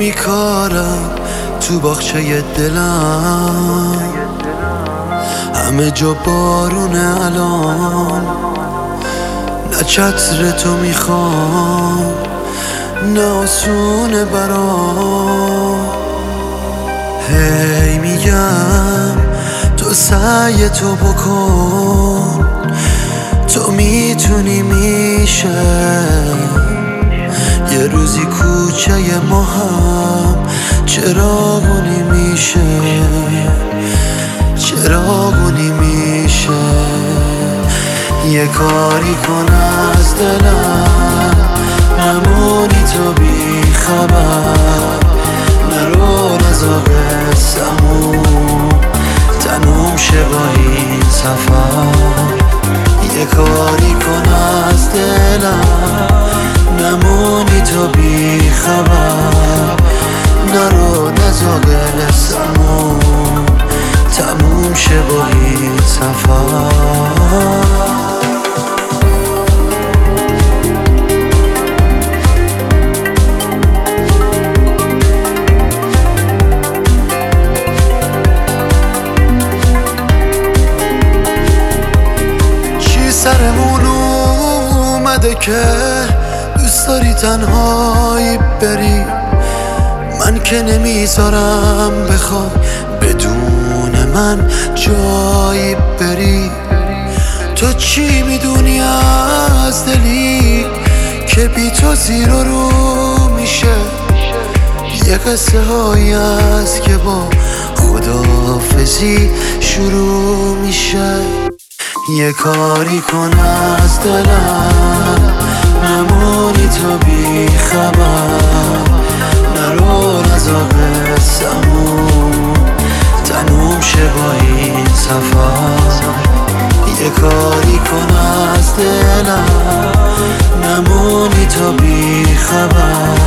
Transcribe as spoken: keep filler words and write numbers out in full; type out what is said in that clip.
میکارم تو باغچه دلم، همه جا بارونه الان. نه چتر تو میخوام نه آسونه برام. هی میگم تو سعی تو بکن، تو میتونی میشه. یه روزی کوچه ما هم چراغونی میشه، چراغونی میشه. یه کاری کن از دلم نمونی تو بی خبر، نرو رضا قصه‌مون تموم شه با این سفر. یه کاری کن از دلم نمونی تو بی خبر، نرو رضا قصه‌مون تموم شه با این سفر. سرمون اومده که دوست داری تنهایی بری، من که نمیذارم بخوای بدون من جایی بری. تو چی میدونی از دلی که بی تو زیر و رو میشه؟ یه قصه هایی هست که با خداحافظی شروع میشه. یه کاری کن از دلم نمونی تو بی خبر، نرو رضا قصه‌مون تموم شه با این سفر. یه کاری کن از دلم نمونی تو بی خبر،